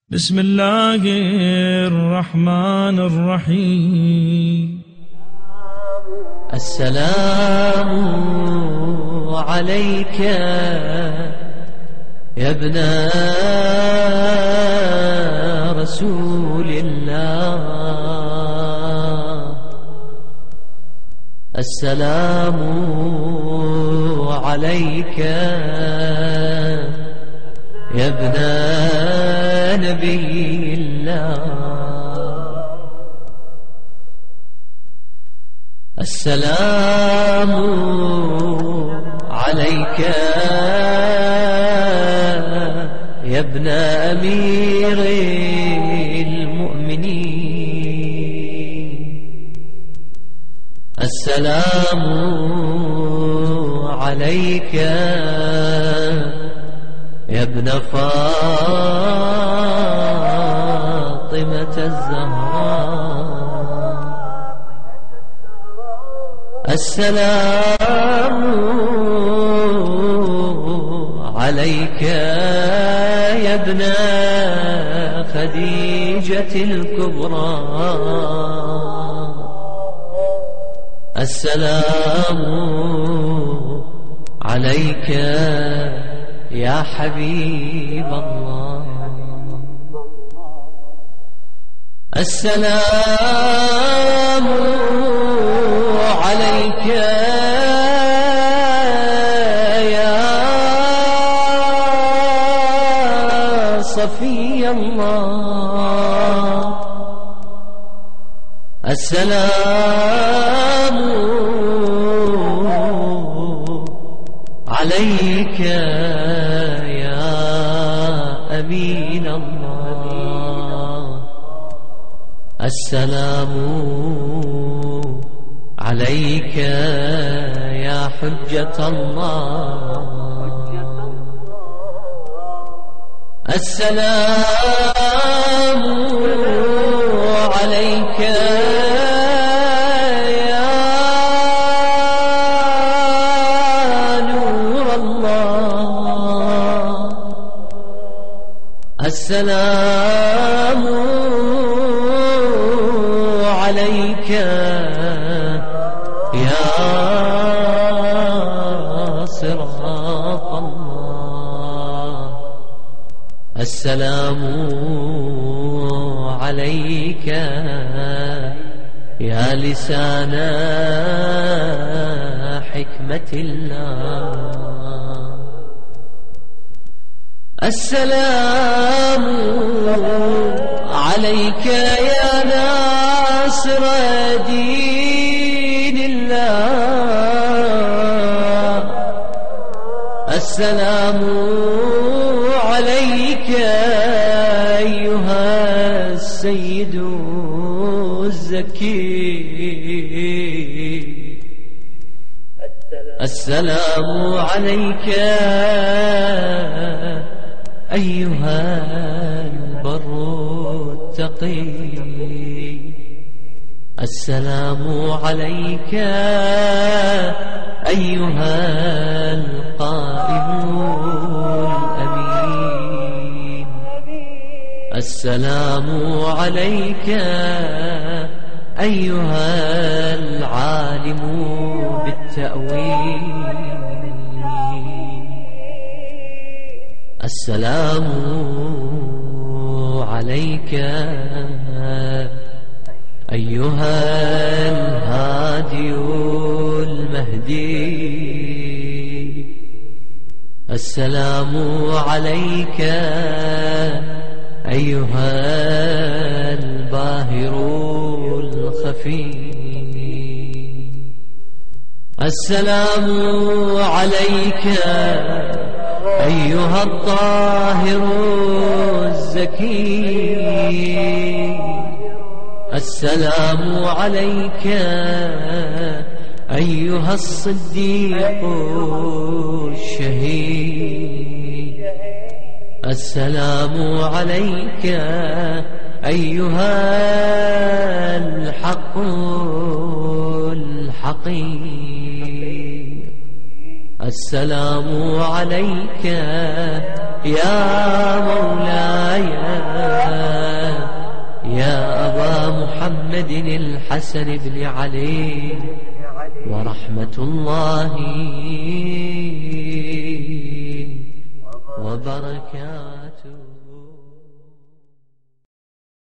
بسم الله الرحمن الرحيم. السلام عليك يا ابن رسول الله. السلام عليك يا ابن نبي الله. السلام عليك يا ابن أمير المؤمنين. السلام عليك يا ابن فاطمة الزهراء. السلام عليك يا ابن خديجة الكبرى. السلام عليك يا حبيب الله. السلام عليك يا صفي الله. السلام عليك يا أمين الله. السلام عليك يا حجة الله. السلام عليك يا نور الله. السلام عليك يا صراط الله. السلام عليك يا لسان حكمة الله. السلام عليك يا ناصر دين الله. السلام عليك أيها السيد الزكي. السلام عليك أيها البر التقي. السلام عليك أيها القائم الأمين. السلام عليك أيها العالم بالتأويل. السلام عليك أيها الهادي المهدي. السلام عليك أيها الباهر الخفي. السلام عليك أيها الطاهر الزكي. السلام عليك أيها الصديق الشهيد. السلام عليك أيها الحق الحقيق. السلام عليك يا مولاي يا أبا محمد الحسن بن علي ورحمة الله وبركاته.